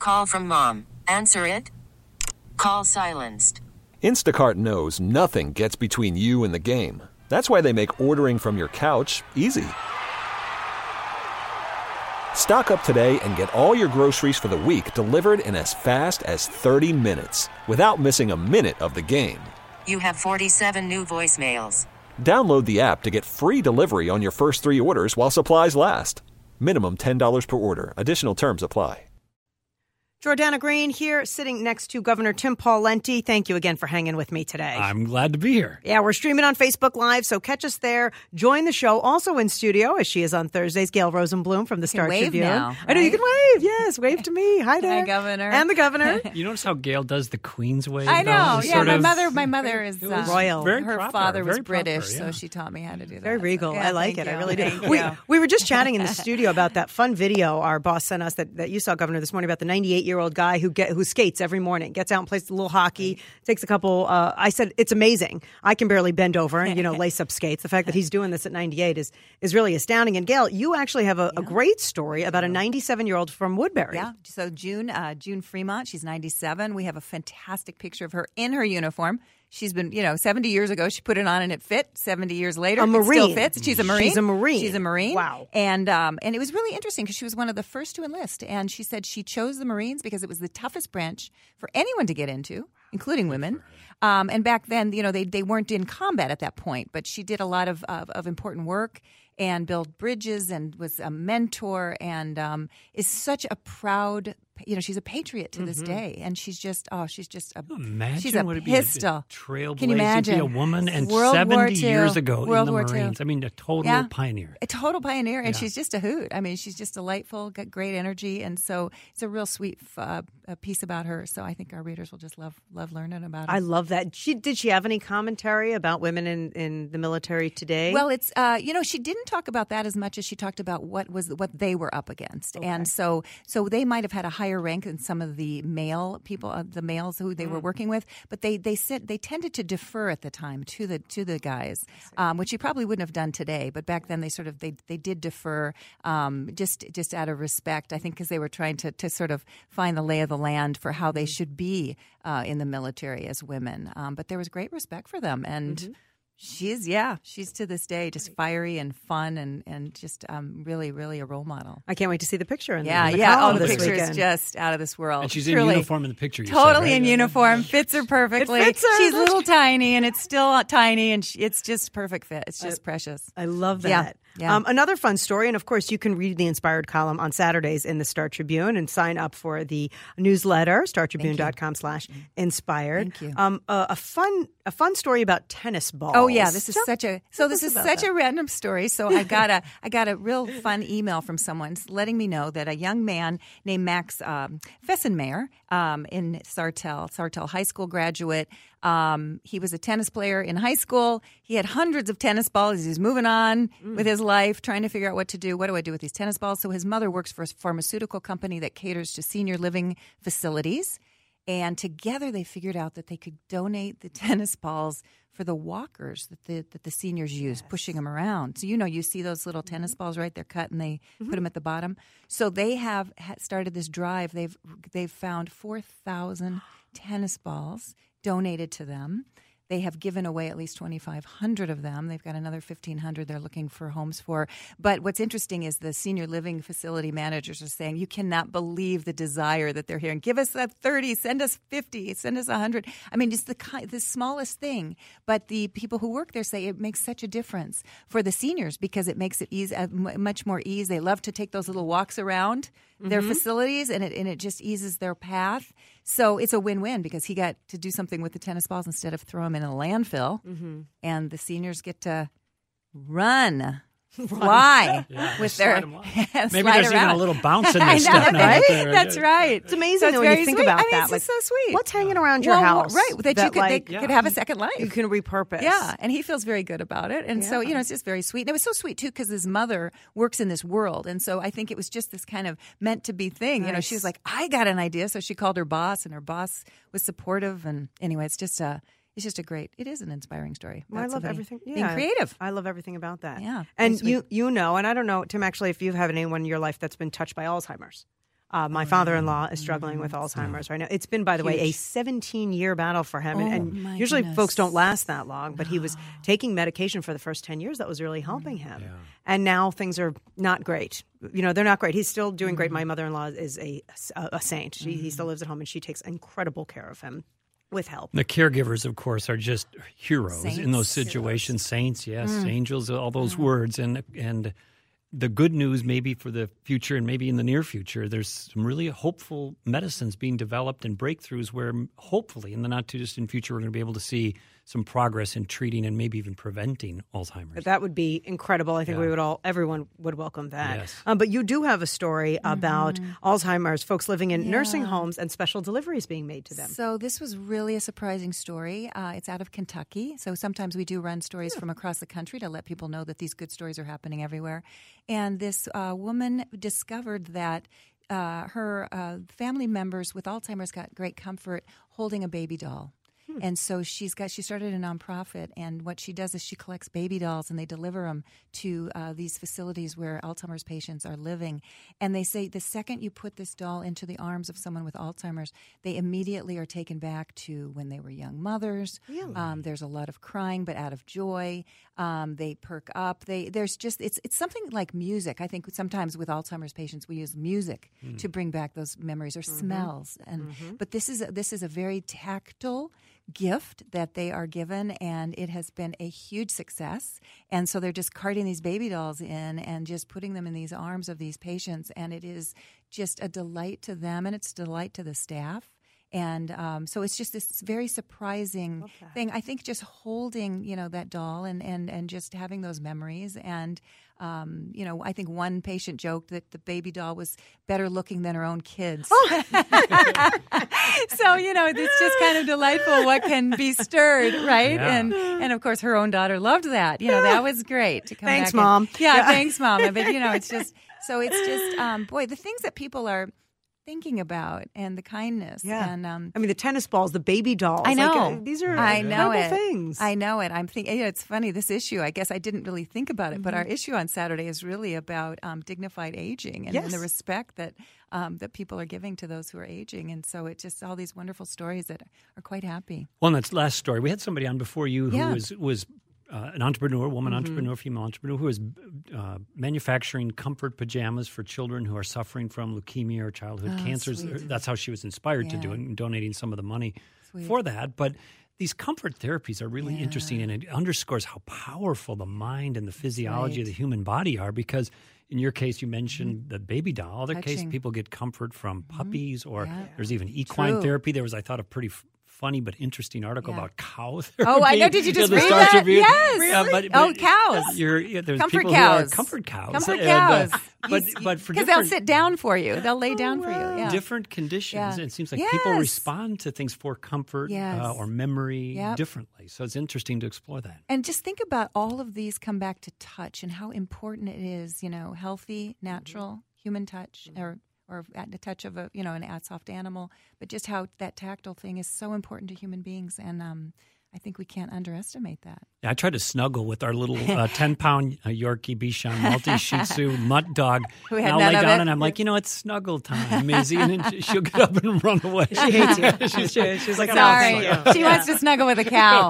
Call from mom. Answer it. Call silenced. Instacart knows nothing gets between you and the game. That's why they make ordering from your couch easy. Stock up today and get all your groceries for the week delivered in as fast as 30 minutes without missing a minute of the game. You have 47 new voicemails. Download the app to get free delivery on your first 3 orders while supplies last. Minimum $10 per order. Additional terms apply. Jordana Green here, sitting next to Governor Tim Pawlenty. Thank you again for hanging with me today. I'm glad to be here. Yeah, we're streaming on Facebook Live, so catch us there. Join the show. Also in studio, as she is on Thursdays, Gail Rosenblum from the Star Tribune. Now, right? I know you can wave. Yes, wave to me. Hi there. Hi, Governor. And the governor. You notice how Gail does the Queen's wave? I know. Though? Yeah, my mother is royal. Very her proper, father was very British, proper, yeah. so she taught me how to do that. Very regal. So, I like it. thank I you. really do. Thank We, you. we were just chatting in the studio about that fun video our boss sent us that you saw, Governor, this morning about the 98-year-old guy who skates every morning, gets out and plays a little hockey, takes a couple. I said, it's amazing. I can barely bend over and, lace up skates. The fact that he's doing this at 98 is really astounding. And Gail, you actually have a great story about a 97-year-old from Woodbury. Yeah. So June Fremont, she's 97. We have a fantastic picture of her in her uniform. She's been, 70 years ago, she put it on and it fit. 70 years later, a Marine. It still fits. She's a Marine. She's a Marine. Wow. And it was really interesting because she was one of the first to enlist. And she said she chose the Marines because it was the toughest branch for anyone to get into, including women. And back then, they weren't in combat at that point. But she did a lot of important work and built bridges and was a mentor and is such a proud. She's a patriot to this day, and she's just Imagine she's a what it'd pistol. Be a trailblazer. Can you imagine? To be a woman and World 70 War II. years ago World in the War II. Marines. I mean, a total pioneer. A total pioneer, and Yeah. she's just a hoot. I mean, she's just delightful, got great energy, and so it's a real sweet piece about her. So I think our readers will just love learning about her. I love that. Did she have any commentary about women in the military today? Well, it's she didn't talk about that as much as she talked about what they were up against, and so they might have had a higher rank than some of the male people, the males who they were working with, but they tended to defer at the time to the guys, which you probably wouldn't have done today. But back then they did defer just out of respect, I think, because they were trying to sort of find the lay of the land for how they should be in the military as women. But there was great respect for them, and. She's to this day just fiery and fun and just really, really a role model. I can't wait to see the picture. The this picture weekend. is just out of this world. And she's Truly. in uniform in the picture. You Totally said, right? in uniform, fits her perfectly. It fits her. She's a little tiny, and it's still tiny, and it's just perfect fit. It's just precious. I love that. Yeah. Another fun story, and of course, you can read the Inspired column on Saturdays in the Star Tribune and sign up for the newsletter, startribune.com/inspired. Thank you. A fun story about tennis balls. Oh yeah, this is such a random story. So I got a real fun email from someone letting me know that a young man named Max Fessenmeyer in Sartell High School graduate. He was a tennis player in high school. He had hundreds of tennis balls. He was moving on with his life, trying to figure out what to do. What do I do with these tennis balls? So his mother works for a pharmaceutical company that caters to senior living facilities. And together they figured out that they could donate the tennis balls for the walkers that the seniors use, pushing them around. So, you see those little tennis balls, right? They're cut and they put them at the bottom. So they have started this drive. They've found 4,000 tennis balls donated to them. They have given away at least 2,500 of them. They've got another 1,500 they're looking for homes for. But what's interesting is the senior living facility managers are saying, you cannot believe the desire that they're hearing. Give us that 30, send us 50, send us 100. I mean, it's the smallest thing. But the people who work there say it makes such a difference for the seniors because it makes it much more ease. They love to take those little walks around their facilities, and it just eases their path. So it's a win-win because he got to do something with the tennis balls instead of throw them in a landfill, and the seniors get to fly with their maybe there's even a little bounce in this stuff now. Right? That's right. It's amazing when you think about that. It's so sweet. What's hanging around your house? Right, they could have a second life. You can repurpose. Yeah, and he feels very good about it. And so, it's just very sweet. And it was so sweet, too, because his mother works in this world. And so I think it was just this kind of meant-to-be thing. Nice. She was like, I got an idea. So she called her boss, and her boss was supportive. And anyway, it's just an inspiring story. Well, I love everything. Yeah. Being creative. I love everything about that. Yeah. And you know, and I don't know, Tim, actually, if you have anyone in your life that's been touched by Alzheimer's. My father-in-law is struggling with Alzheimer's right now. It's been, by the way, a 17-year battle for him. And usually folks don't last that long, but he was taking medication for the first 10 years that was really helping him. Yeah. And now things are not great. They're not great. He's still doing great. My mother-in-law is a saint. He still lives at home, and she takes incredible care of him with help. The caregivers, of course, are just heroes in those situations. Saints, yes, angels, all those words. And the good news maybe for the future and maybe in the near future, there's some really hopeful medicines being developed and breakthroughs where hopefully in the not-too-distant future we're going to be able to see some progress in treating and maybe even preventing Alzheimer's. That would be incredible. I think everyone would welcome that. Yes. But you do have a story about Alzheimer's, folks living in nursing homes and special deliveries being made to them. So this was really a surprising story. It's out of Kentucky. So sometimes we do run stories from across the country to let people know that these good stories are happening everywhere. And this woman discovered that her family members with Alzheimer's got great comfort holding a baby doll. And so she started a nonprofit, and what she does is she collects baby dolls and they deliver them to these facilities where Alzheimer's patients are living. And they say the second you put this doll into the arms of someone with Alzheimer's, they immediately are taken back to when they were young mothers. Really? There's a lot of crying, but out of joy. They perk up. It's something like music. I think sometimes with Alzheimer's patients we use music to bring back those memories or smells. But this is a very tactile gift that they are given, and it has been a huge success. And so they're just carting these baby dolls in and just putting them in these arms of these patients, and it is just a delight to them, and it's a delight to the staff. And so it's just this very surprising thing. I think just holding, that doll and just having those memories. And, I think one patient joked that the baby doll was better looking than her own kids. Oh. So, it's just kind of delightful what can be stirred, right? Yeah. And of course, her own daughter loved that. That was great to come Thanks, back. Mom. Thanks, Mom. But, it's just, the things that people are thinking about and the kindness. Yeah. And the tennis balls, the baby dolls. I know. These are incredible things. I know it. I'm thinking, it's funny, this issue, I guess I didn't really think about it, but our issue on Saturday is really about dignified aging and the respect that people are giving to those who are aging. And so it's just all these wonderful stories that are quite happy. Well, and that's the last story. We had somebody on before you who was an entrepreneur, female entrepreneur, who is manufacturing comfort pajamas for children who are suffering from leukemia or childhood cancers. Sweet. That's how she was inspired to do it, and donating some of the money for that. But these comfort therapies are really interesting, and it underscores how powerful the mind and the physiology of the human body are, because in your case, you mentioned the baby doll. Other case, people get comfort from puppies, or there's even equine therapy. There was, I thought, a pretty funny but interesting article about cow therapy. Oh, I know. Did you just read that? Tribune. Yes. Really? But cows. There's comfort people cows. who are comfort cows. Comfort cows. But for because they'll sit down for you. They'll lay down for you. Yeah. Different conditions. It seems like people respond to things for comfort or memory differently. So it's interesting to explore that. And just think about all of these come back to touch and how important it is, healthy, natural, human touch, or at the touch of an soft animal, but just how that tactile thing is so important to human beings. And I think we can't underestimate that. Yeah, I tried to snuggle with our little 10-pound Yorkie Bichon Maltese Shih Tzu mutt dog. Who had and I'll none lay of down it. And I'm like, it's snuggle time, Maisie. And then she'll get up and run away. She hates you. She's like, sorry. She wants to snuggle with a cow.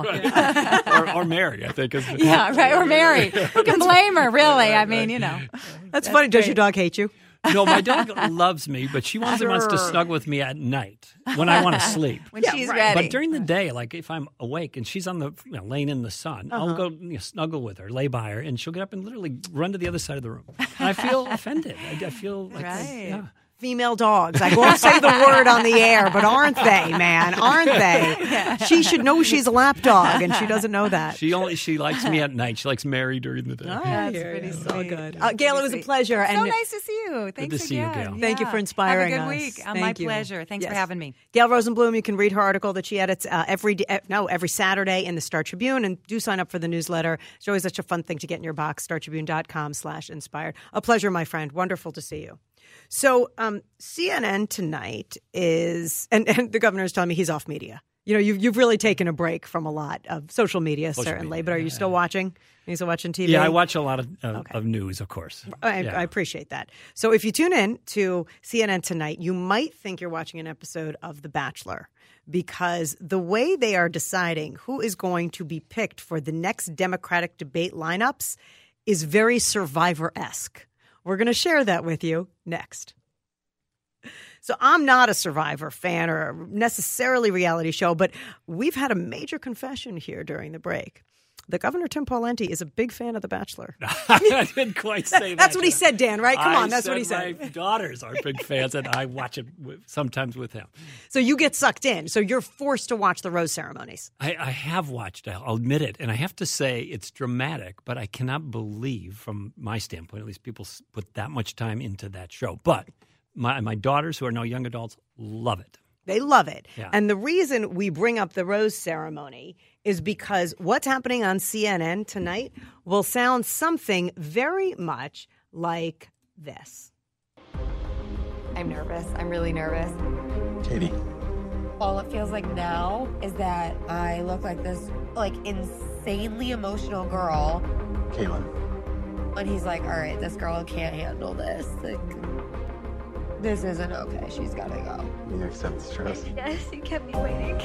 Or Mary, I think. Yeah, right. Or Mary. Who can blame her, really? That's funny. Does your dog hate you? No, my dog loves me, but she wants to snuggle with me at night when I want to sleep. When she's ready. But during the day, like if I'm awake and she's on the laying in the sun, I'll go snuggle with her, lay by her, and she'll get up and literally run to the other side of the room. And I feel offended. I feel like female dogs. I won't say the word on the air, but aren't they, man? Aren't they? She should know she's a lap dog, and she doesn't know that. She likes me at night. She likes Mary during the day. Oh, that's pretty sweet. So good. Gail, it was a pleasure. So nice to see you. Thanks good to see you, Gail. Thank you for inspiring us. Have a good week. My pleasure. Thanks for having me. Gail Rosenblum, you can read her article that she edits every Saturday in the Star Tribune, and do sign up for the newsletter. It's always such a fun thing to get in your box, startribune.com/inspired. A pleasure, my friend. Wonderful to see you. So CNN tonight is, and the governor is telling me he's off media. You know, you've really taken a break from a lot of social media, certainly. Media, but are you still watching? Are you still watching TV? Yeah, I watch a lot of news, of course. I appreciate that. So if you tune in to CNN tonight, you might think you're watching an episode of The Bachelor, because the way they are deciding who is going to be picked for the next Democratic debate lineups is very Survivor-esque. We're going to share that with you next. So I'm not a Survivor fan or necessarily reality show, but we've had a major confession here during the break. The Governor Tim Pawlenty is a big fan of The Bachelor. I didn't quite say that. That's what he said, Dan, right? Come on, that's what he said. My daughters are big fans, and I watch it sometimes with him. So you get sucked in. So you're forced to watch the rose ceremonies. I have watched, I'll admit it, and I have to say it's dramatic, but I cannot believe, from my standpoint, at least people put that much time into that show. But my daughters, who are now young adults, love it. They love it. Yeah. And the reason we bring up the rose ceremony is because what's happening on CNN tonight will sound something very much like this. I'm nervous. I'm really nervous. Katie. All it feels like now is that I look like this, insanely emotional girl. Caitlin. And he's like, all right, this girl can't handle this. This isn't okay. She's got to go. You accept the stress? Yes, you kept me waiting.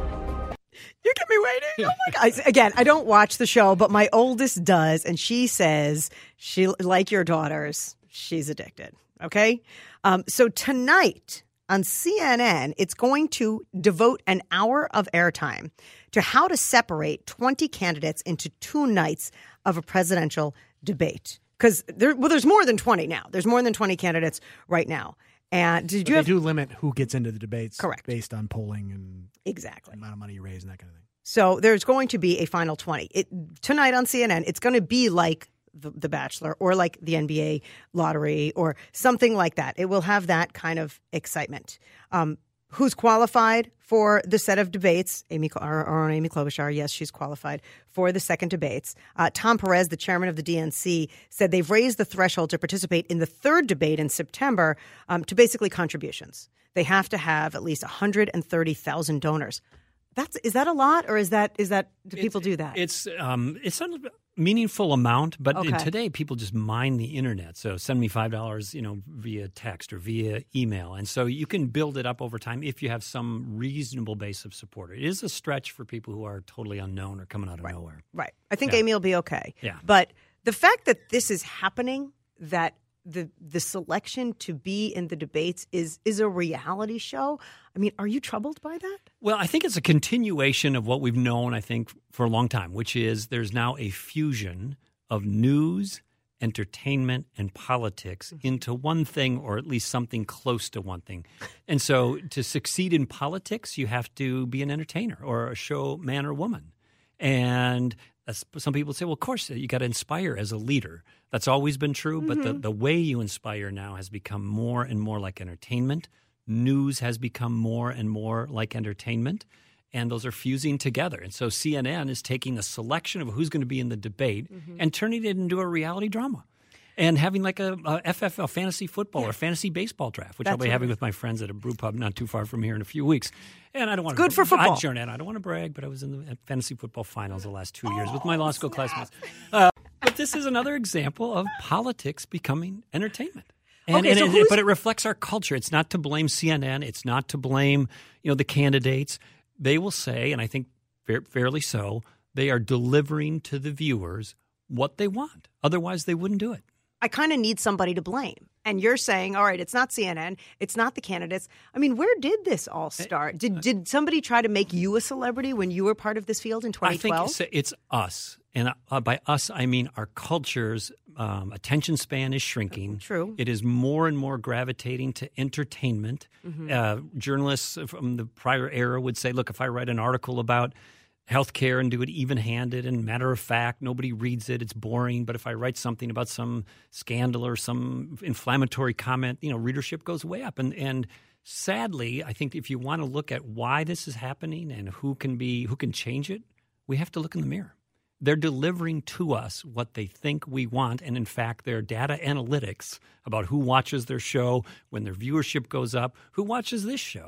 You kept me waiting? Oh, my God. Again, I don't watch the show, but my oldest does. And she says, like your daughters, she's addicted. Okay? So tonight on CNN, it's going to devote an hour of airtime to how to separate 20 candidates into 2 nights of a presidential debate. Because there's more than 20 now. There's more than 20 candidates right now. And they do limit who gets into the debates, correct, based on polling and exactly the amount of money you raise and that kind of thing. So there's going to be a final 20 tonight on CNN. It's going to be like the Bachelor or like the NBA lottery or something like that. It will have that kind of excitement. Who's qualified for the set of debates? Our own Amy Klobuchar, yes, she's qualified for the second debates. Tom Perez, the chairman of the DNC, said they've raised the threshold to participate in the third debate in September to basically contributions. They have to have at least 130,000 donors. Is that a lot, or do people do that? It's not a meaningful amount, but today people just mine the internet. So send me $5, via text or via email, and so you can build it up over time if you have some reasonable base of support. It is a stretch for people who are totally unknown or coming out of nowhere. Right. I think Amy will be okay. Yeah. But the fact that this is happening, that the selection to be in the debates is a reality show. I mean, are you troubled by that? Well, I think it's a continuation of what we've known, I think, for a long time, which is there's now a fusion of news, entertainment, and politics into one thing, or at least something close to one thing. And so to succeed in politics, you have to be an entertainer or a show man or woman. And some people say, well, of course, you got to inspire as a leader. That's always been true, but the way you inspire now has become more and more like entertainment. News has become more and more like entertainment, and those are fusing together. And so CNN is taking a selection of who's going to be in the debate and turning it into a reality drama. And having like a FFL, fantasy football or fantasy baseball draft, which I'll be having with my friends at a brew pub not too far from here in a few weeks. And I don't want to. Good for football. I don't want to brag, but I was in the fantasy football finals the last 2 years with my law school classmates. But this is another example of politics becoming entertainment. But it reflects our culture. It's not to blame CNN. It's not to blame the candidates. They will say, and I think fairly so, they are delivering to the viewers what they want. Otherwise, they wouldn't do it. I kind of need somebody to blame. And you're saying, all right, it's not CNN, it's not the candidates. I mean, where did this all start? Did somebody try to make you a celebrity when you were part of this field in 2012? I think it's us. And by us, I mean our culture's attention span is shrinking. True. It is more and more gravitating to entertainment. Journalists from the prior era would say, look, if I write an article about healthcare and do it even-handed and matter of fact, nobody reads it, it's boring. But if I write something about some scandal or some inflammatory comment, readership goes way up. And sadly, I think if you want to look at why this is happening and who can change it, we have to look in the mirror. They're delivering to us what they think we want, and in fact, their data analytics about who watches their show, when their viewership goes up, who watches this show,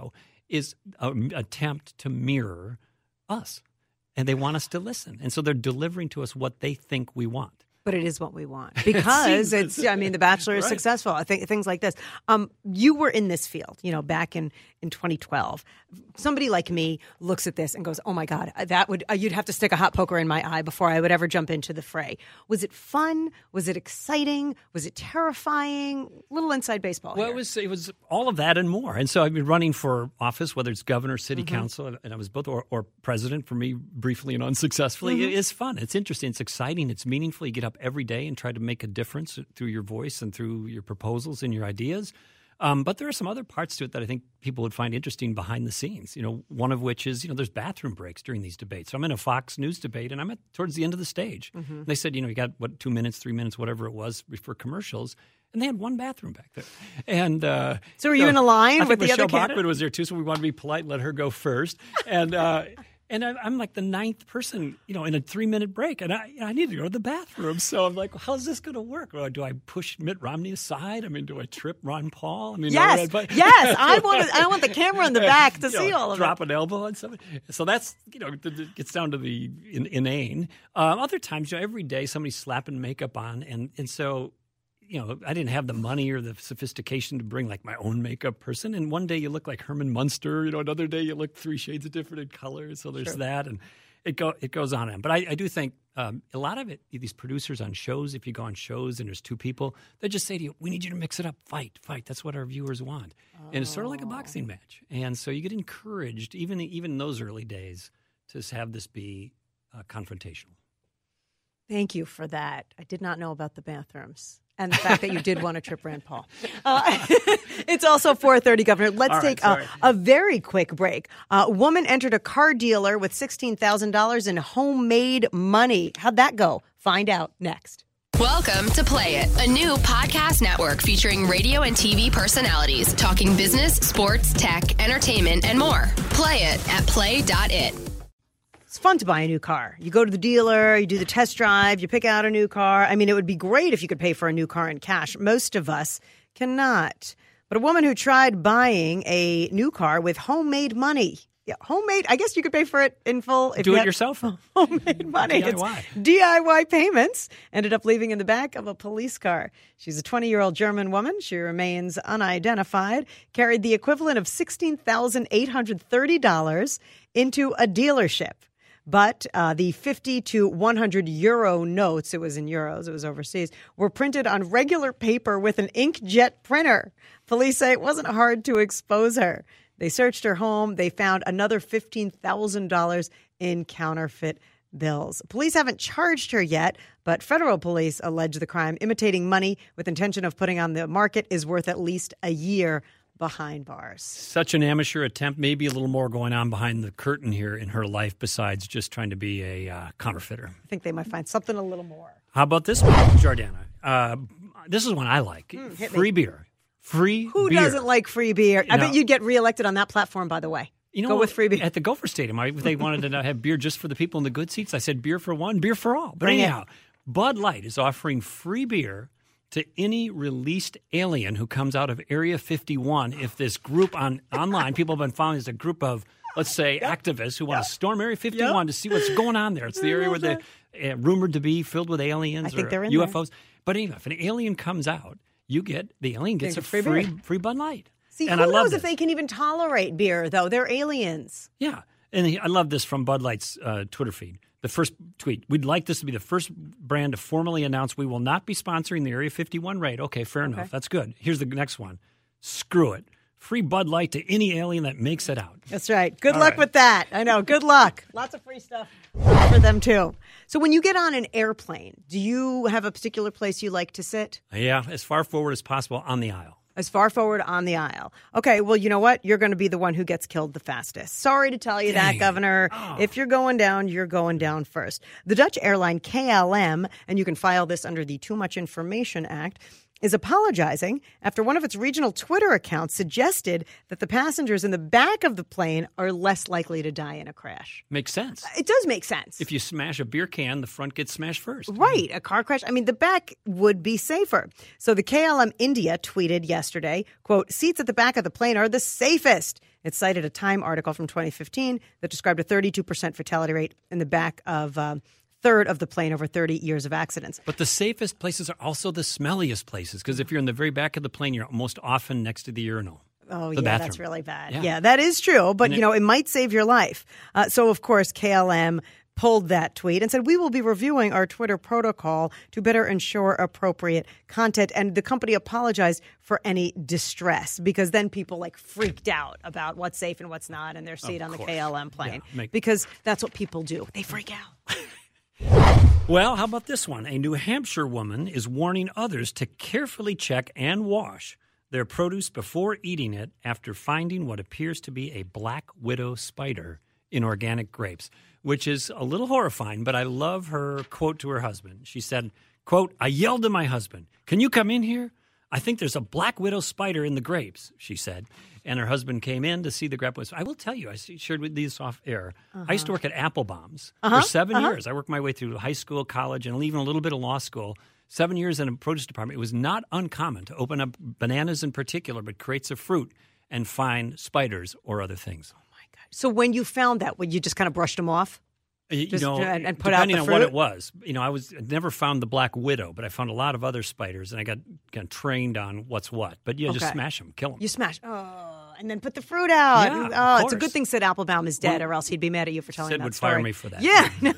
is an attempt to mirror us. And they want us to listen. And so they're delivering to us what they think we want. But it is what we want because The Bachelor is successful. I think things like this. You were in this field, back in 2012. Somebody like me looks at this and goes, "Oh my God, you'd have to stick a hot poker in my eye before I would ever jump into the fray." Was it fun? Was it exciting? Was it terrifying? Little inside baseball. Well, here. it was all of that and more. And so I've been running for office, whether it's governor, city council, and I was both, or president for me briefly and unsuccessfully. It is fun. It's interesting. It's exciting. It's meaningful. You get up every day and try to make a difference through your voice and through your proposals and your ideas. But there are some other parts to it that I think people would find interesting behind the scenes. One of which is, there's bathroom breaks during these debates. So I'm in a Fox News debate, and I'm towards the end of the stage. And they said, you got, 2 minutes, 3 minutes, whatever it was for commercials. And they had one bathroom back there. And so were you in a line with the other Michelle Bachmann was there, too, so we wanted to be polite and let her go first. And and I'm like the ninth person, in a 3-minute break, and I need to go to the bathroom. So I'm like, well, how's this going to work? Do I push Mitt Romney aside? Do I trip Ron Paul? Yes. I want the camera in the back to see all of it. Drop an elbow on somebody. So that's, it gets down to the inane. Other times, every day somebody's slapping makeup on, and so. I didn't have the money or the sophistication to bring like my own makeup person. And one day you look like Herman Munster, another day you look 3 shades of different in colors. So there's that, and it goes on and on. But I do think a lot of it, these producers on shows, if you go on shows and there's 2 people, they just say to you, "We need you to mix it up, fight. That's what our viewers want." And it's sort of like a boxing match. And so you get encouraged, even in those early days, to have this be confrontational. Thank you for that. I did not know about the bathrooms. And the fact that you did want to trip Rand Paul. It's also 4:30, Governor. Let's take a very quick break. A woman entered a car dealer with $16,000 in homemade money. How'd that go? Find out next. Welcome to Play It, a new podcast network featuring radio and TV personalities talking business, sports, tech, entertainment, and more. Play it at play.it. It's fun to buy a new car. You go to the dealer, you do the test drive, you pick out a new car. It would be great if you could pay for a new car in cash. Most of us cannot. But a woman who tried buying a new car with homemade money. Yeah, homemade. I guess you could pay for it in full. If do it yourself. Homemade money. DIY. It's DIY payments. Ended up leaving in the back of a police car. She's a 20-year-old German woman. She remains unidentified. Carried the equivalent of $16,830 into a dealership. But the 50 to 100 euro notes, it was in euros, it was overseas, were printed on regular paper with an inkjet printer. Police say it wasn't hard to expose her. They searched her home. They found another $15,000 in counterfeit bills. Police haven't charged her yet, but federal police allege the crime, imitating money with intention of putting on the market, is worth at least a year behind bars. Such an amateur attempt. Maybe a little more going on behind the curtain here in her life besides just trying to be a counterfeiter. I think they might find something a little more. How about this one, Jordana? This is one I like. Free beer. Free beer. Who doesn't like free beer? I bet you'd get reelected on that platform, by the way. Go with free beer. At the Gopher Stadium, they wanted to have beer just for the people in the good seats. I said beer for one, beer for all. But anyhow, Bud Light is offering free beer to any released alien who comes out of Area 51 if this group online, people have been following as a group of, let's say, activists who want to storm Area 51 to see what's going on there. It's the area where they're rumored to be filled with aliens or UFOs. There. But anyway, if an alien comes out, the alien gets a free Bud Light. See, and who knows if they can even tolerate beer, though? They're aliens. Yeah. And I love this from Bud Light's Twitter feed. The first tweet, we'd like this to be the first brand to formally announce we will not be sponsoring the Area 51 raid. Okay, fair enough. That's good. Here's the next one. Screw it. Free Bud Light to any alien that makes it out. That's right. Good luck with that. I know. Good luck. Lots of free stuff for them, too. So when you get on an airplane, do you have a particular place you like to sit? Yeah, as far forward as possible on the aisle. As far forward on the aisle. Okay, well, you know what? You're going to be the one who gets killed the fastest. Sorry to tell you that, Governor. If you're going down, you're going down first. The Dutch airline KLM, and you can file this under the Too Much Information Act, is apologizing after one of its regional Twitter accounts suggested that the passengers in the back of the plane are less likely to die in a crash. Makes sense. It does make sense. If you smash a beer can, the front gets smashed first. Right. A car crash. The back would be safer. So the KLM India tweeted yesterday, quote, seats at the back of the plane are the safest. It cited a Time article from 2015 that described a 32% fatality rate in the back of third of the plane over 30 years of accidents. But the safest places are also the smelliest places, because if you're in the very back of the plane, you're most often next to the urinal. Oh, the yeah, bathroom. That's really bad. Yeah. Yeah, that is true. But, it might save your life. So, of course, KLM pulled that tweet and said, we will be reviewing our Twitter protocol to better ensure appropriate content. And the company apologized for any distress, because then people freaked out about what's safe and what's not in their seat on the KLM plane, because that's what people do. They freak out. Well, how about this one? A New Hampshire woman is warning others to carefully check and wash their produce before eating it after finding what appears to be a black widow spider in organic grapes, which is a little horrifying, but I love her quote to her husband. She said, quote, "I yelled at my husband, 'Can you come in here? I think there's a black widow spider in the grapes,' she said." And her husband came in to see the grapes. I will tell you, I shared with these off air. I used to work at Applebaum's for 7 years. I worked my way through high school, college, and even a little bit of law school. 7 years in a produce department. It was not uncommon to open up bananas in particular, but crates of fruit, and find spiders or other things. Oh, my God. So when you found that, would you just kind of brushed them off? And put out the depending on fruit? what it was. I never found the black widow, but I found a lot of other spiders, and I got kind of trained on what's what. But just smash them, kill them. You smash. Oh, and then put the fruit out. Yeah, it's a good thing Sid Applebaum is dead, or else he'd be mad at you for telling Sid that would story. fire me for that. Yeah.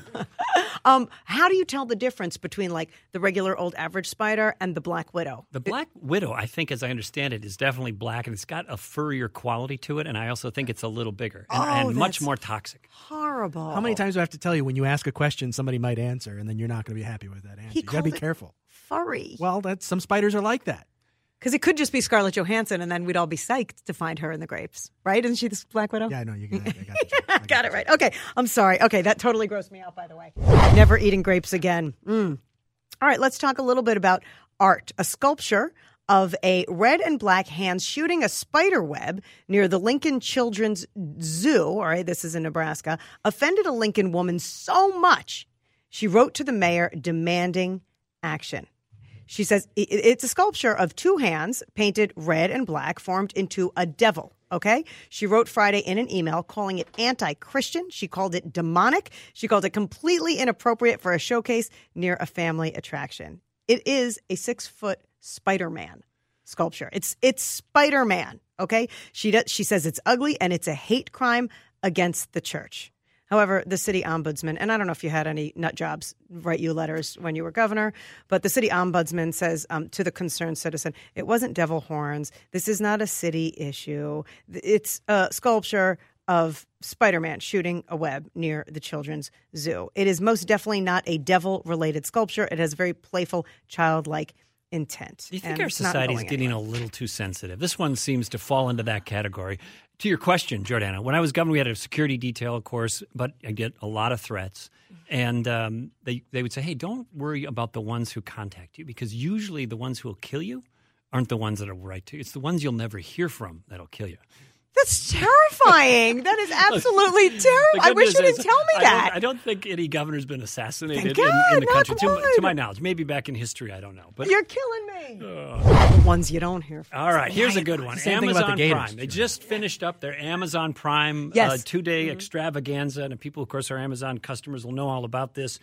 How do you tell the difference between the regular old average spider and the black widow? The black widow, I think, as I understand it, is definitely black, and it's got a furrier quality to it, and I also think it's a little bigger and much more toxic. Horrible. How many times do I have to tell you, when you ask a question, somebody might answer, and then you're not going to be happy with that answer? You got to be careful. Furry. Well, some spiders are like that. Because it could just be Scarlett Johansson, and then we'd all be psyched to find her in the grapes, right? Isn't she the Black Widow? Yeah, I know. I got the got it right. Okay, I'm sorry. Okay, that totally grossed me out, by the way. Never eating grapes again. All right, let's talk a little bit about art. A sculpture of a red and black hand shooting a spider web near the Lincoln Children's Zoo, all right, this is in Nebraska, offended a Lincoln woman so much she wrote to the mayor demanding action. She says it's a sculpture of two hands painted red and black formed into a devil, okay? She wrote Friday in an email calling it anti-Christian. She called it demonic. She called it completely inappropriate for a showcase near a family attraction. It is a 6-foot Spider-Man sculpture. It's Spider-Man, okay? She says it's ugly and it's a hate crime against the church. However, the city ombudsman, and I don't know if you had any nut jobs write you letters when you were governor, but the city ombudsman says to the concerned citizen, it wasn't devil horns. This is not a city issue. It's a sculpture of Spider-Man shooting a web near the Children's Zoo. It is most definitely not a devil-related sculpture. It has very playful, childlike intent. Do you think our society is getting a little too sensitive? This one seems to fall into that category. To your question, Jordana, when I was governor, we had a security detail, of course, but I get a lot of threats. And they would say, hey, don't worry about the ones who contact you, because usually the ones who will kill you aren't the ones that will write to you. It's the ones you'll never hear from that'll kill you. That's terrifying. That is absolutely terrible. I wish you didn't tell me that. I don't think any governor's been assassinated in the country, to my knowledge. Maybe back in history, I don't know. But you're killing me. The ones you don't hear from. All right, here's a good one. Same Amazon thing about the Prime. Gators. They just finished up their Amazon Prime 2-day extravaganza. And people, of course, our Amazon customers will know all about this.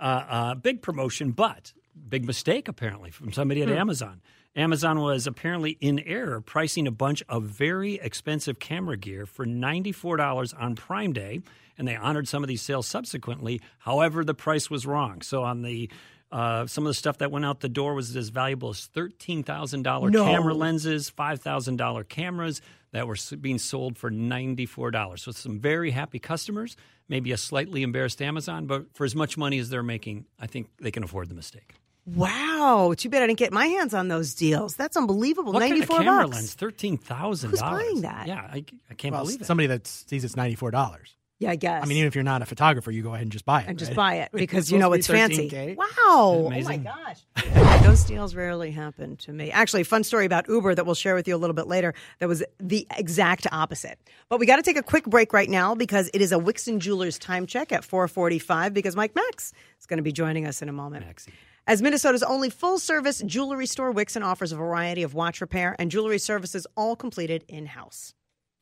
Big promotion, but big mistake, apparently, from somebody at Amazon. Amazon was apparently in error pricing a bunch of very expensive camera gear for $94 on Prime Day, and they honored some of these sales subsequently. However, the price was wrong. So on the some of the stuff that went out the door was as valuable as $13,000 camera lenses, $5,000 cameras that were being sold for $94. So some very happy customers, maybe a slightly embarrassed Amazon, but for as much money as they're making, I think they can afford the mistake. Wow. Too bad I didn't get my hands on those deals. That's unbelievable. What $94. kind of camera lens? $13,000. Who's buying that? Yeah, I can't believe it. Somebody that sees it's $94. Yeah, I guess. I mean, even if you're not a photographer, you go ahead and just buy it. And just right? buy it because It's you know supposed it's to be fancy. $13K. Wow. Amazing. Oh, my gosh. Those deals rarely happen to me. Actually, a fun story about Uber that we'll share with you a little bit later that was the exact opposite. But we got to take a quick break right now because it is a Wixon Jewelers time check at 4:45 because Mike Max is going to be joining us in a moment. Maxie. As Minnesota's only full-service jewelry store, Wixon offers a variety of watch repair and jewelry services all completed in-house.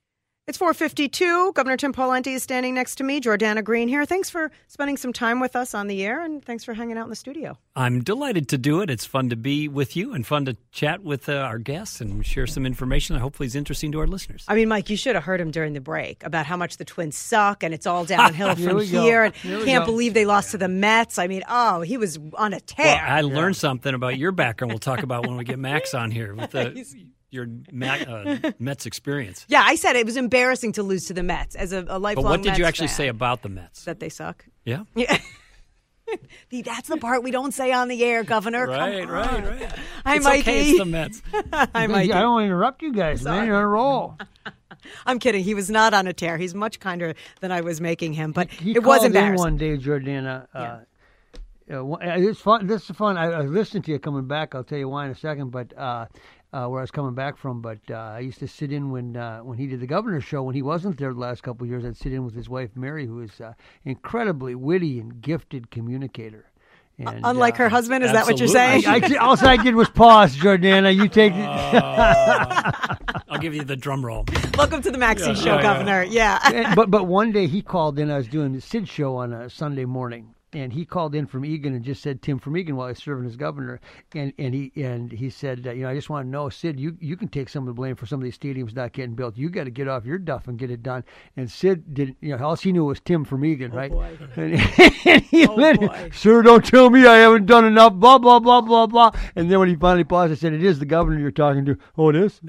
It's 4:52. Governor Tim Pawlenty is standing next to me. Jordana Green here. Thanks for spending some time with us on the air, and thanks for hanging out in the studio. I'm delighted to do it. It's fun to be with you and fun to chat with our guests and share some information that hopefully is interesting to our listeners. I mean, Mike, you should have heard him during the break about how much the Twins suck, and it's all downhill from here. And can't believe they lost to the Mets. I mean, he was on a tear. Well, I learned something about your background. We'll talk about when we get Max on here with your Mets experience. Yeah, I said it was embarrassing to lose to the Mets as a lifelong Mets But what did you actually fan. say about the Mets? That they suck. Yeah. That's the part we don't say on the air, Governor. Right. Hi, it's Mikey. okay, it's the Mets. Hi, Mikey. I don't want to interrupt you guys, man. You're on a roll. I'm kidding. He was not on a tear. He's much kinder than I was making him, but he it was embarrassing. One day, Jordana. It's fun. This is fun. I listened to you coming back. I'll tell you why in a second. But where I was coming back from. But I used to sit in when he did the governor's show. When he wasn't there the last couple of years, I'd sit in with his wife Mary, who is incredibly witty and gifted communicator. And, unlike her husband, is absolutely. that what you're saying? All I did was pause, Jordana. You take it. I'll give you the drum roll. Welcome to the Maxie Show, Governor. Yeah. But one day he called in. I was doing the Sid show on a Sunday morning. And he called in from Egan and just said Tim from Egan while he was serving as governor, and he said, I just want to know, Sid, you can take some of the blame for some of these stadiums not getting built. You got to get off your duff and get it done. And Sid didn't, all he knew was Tim from Egan, right? Boy. And he sir, don't tell me I haven't done enough. Blah blah blah blah blah. And then when he finally paused, I said, "It is the governor you're talking to." Oh, it is.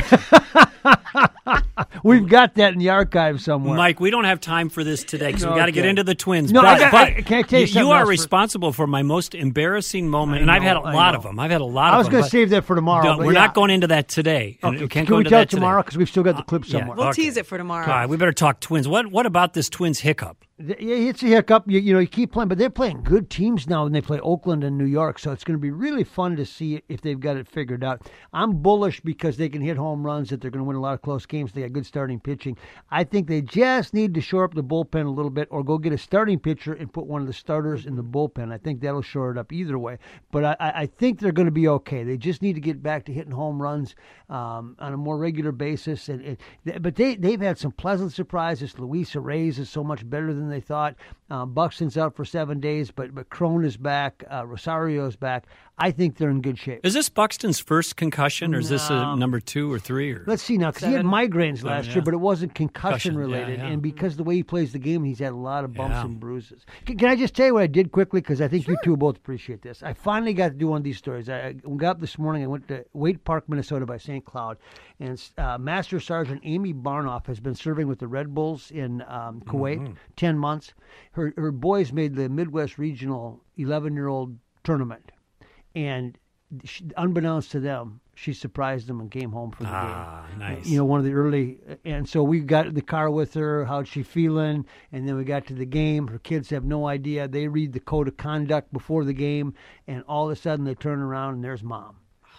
We've got that in the archive somewhere. Mike, we don't have time for this today because we got to get into the Twins. No, but can I tell you you are responsible for my most embarrassing moment, and I've had a lot of them. I've had a lot of them. I was going to save that for tomorrow. We're not going into that today. Okay. We can't Can go we into tell that it tomorrow? Because we've still got the clip somewhere. We'll tease it for tomorrow. All right, we better talk Twins. What about this Twins hiccup? Yeah, it's a hiccup. You keep playing, but they're playing good teams now, and they play Oakland and New York, so it's going to be really fun to see if they've got it figured out. I'm bullish because they can hit home runs, that they're going to win a lot of close games. They got good starting pitching. I think they just need to shore up the bullpen a little bit, or go get a starting pitcher and put one of the starters in the bullpen. I think that'll shore it up either way. But I think they're going to be okay. They just need to get back to hitting home runs on a more regular basis. But they've had some pleasant surprises. Luis Arraez is so much better than they thought. Buxton's out for 7 days, but Crone is back. Rosario's back. I think they're in good shape. Is this Buxton's first concussion, or is this a number 2 or 3? Or? Let's see now, because he had migraines last year, but it wasn't concussion related. Yeah. And because the way he plays the game, he's had a lot of bumps and bruises. Can I just tell you what I did quickly? Because I think you two both appreciate this. I finally got to do one of these stories. I got up this morning. I went to Waite Park, Minnesota by St. Cloud. And Master Sergeant Amy Barnoff has been serving with the Red Bulls in Kuwait, 10 months. Her boys made the Midwest Regional 11-year-old tournament. And unbeknownst to them, she surprised them and came home for the game. Nice. One of the early, and so we got in the car with her. How's she feeling? And then we got to the game. Her kids have no idea. They read the code of conduct before the game, and all of a sudden they turn around and there's Mom.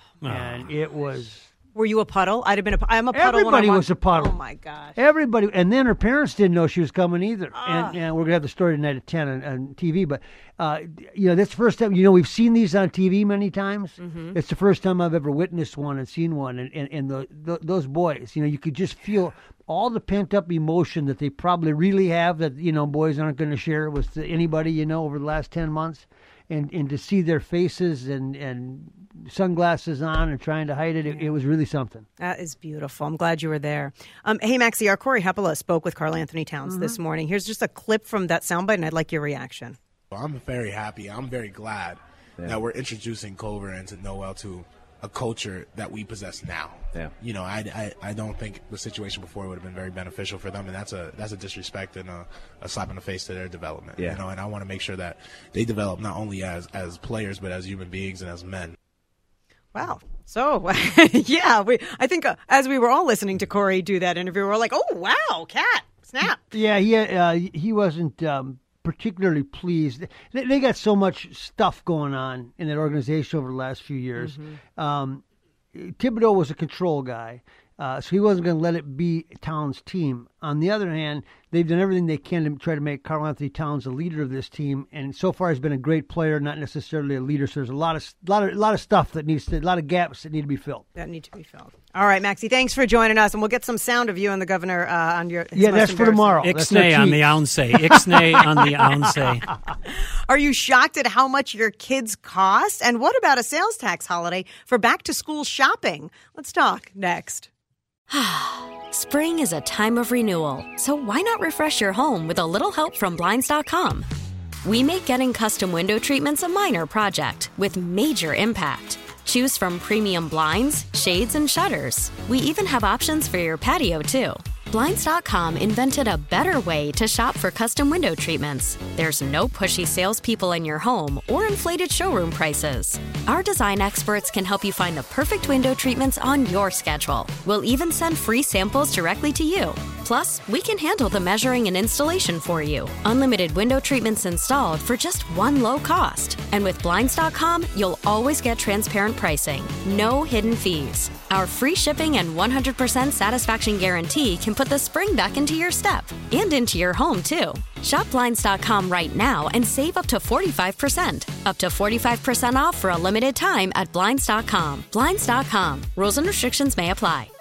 And it was. Were you a puddle? I'm a puddle. Everybody was a puddle. Oh my gosh. Everybody, and then her parents didn't know she was coming either. And we're gonna have the story tonight at 10 on TV. But that's the first time. We've seen these on TV many times. Mm-hmm. It's the first time I've ever witnessed one and seen one. And those boys, you could just feel all the pent up emotion that they probably really have. That boys aren't going to share with anybody. Over the last 10 months. And to see their faces and sunglasses on and trying to hide it, it was really something. That is beautiful. I'm glad you were there. Hey, Maxie, our Corey Heppola spoke with Karl Anthony Towns this morning. Here's just a clip from that soundbite, and I'd like your reaction. Well, I'm very happy. I'm very glad that we're introducing Culver and Noel to a culture that we possess now. Yeah. I don't think the situation before would have been very beneficial for them, and that's a disrespect and a slap in the face to their development. Yeah. And I want to make sure that they develop not only as players but as human beings and as men. Wow. So, I think as we were all listening to Corey do that interview, we were like, oh, wow, cat, snap. Yeah, he wasn't particularly pleased. They got so much stuff going on in that organization over the last few years. Mm-hmm. Thibodeau was a control guy, so he wasn't going to let it be Towns' team. On the other hand, they've done everything they can to try to make Karl Anthony Towns the leader of this team, and so far has been a great player, not necessarily a leader. So there's a lot of stuff that a lot of gaps that need to be filled. All right, Maxie, thanks for joining us, and we'll get some sound of you and the governor on your. That's for tomorrow. Ixnay on the ounce. Ixnay on the ounce. Are you shocked at how much your kids cost? And what about a sales tax holiday for back-to-school shopping? Let's talk next. Spring is a time of renewal, so why not refresh your home with a little help from Blinds.com? We make getting custom window treatments a minor project with major impact. Choose from premium blinds, shades, and shutters. We even have options for your patio, too. Blinds.com invented a better way to shop for custom window treatments. There's no pushy salespeople in your home or inflated showroom prices. Our design experts can help you find the perfect window treatments on your schedule. We'll even send free samples directly to you. Plus, we can handle the measuring and installation for you. Unlimited window treatments installed for just one low cost. And with Blinds.com, you'll always get transparent pricing. No hidden fees. Our free shipping and 100% satisfaction guarantee can put the spring back into your step and into your home, too. Shop Blinds.com right now and save up to 45%. Up to 45% off for a limited time at Blinds.com. Blinds.com. Rules and restrictions may apply.